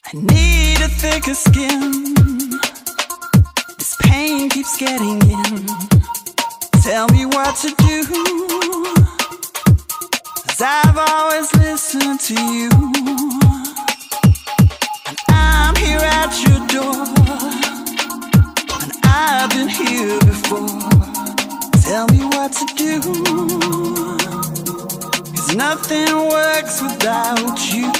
I need a thicker skin. This pain keeps getting in. Tell me what to do, 'cause I've always listened to you. And I'm here at your door, and I've been here before. Tell me what to do, 'cause nothing works without you.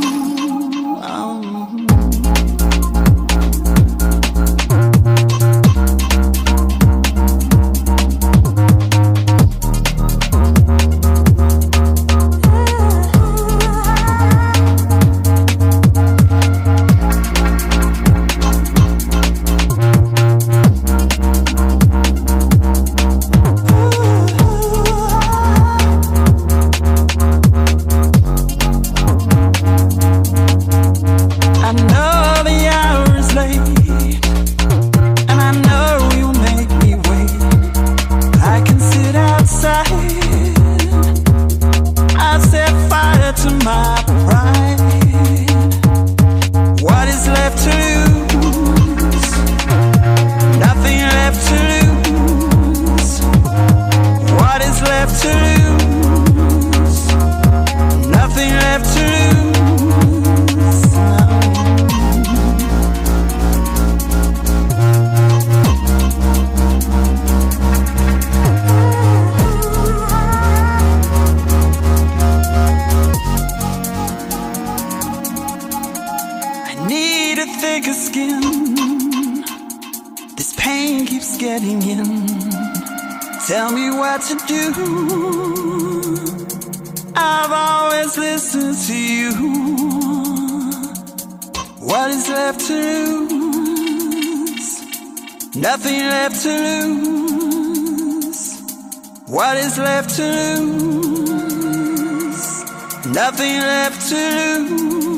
Thicker skin. This pain keeps getting in. Tell me what to do. I've always listened to you. What is left to lose? Nothing left to lose. What is left to lose? Nothing left to lose.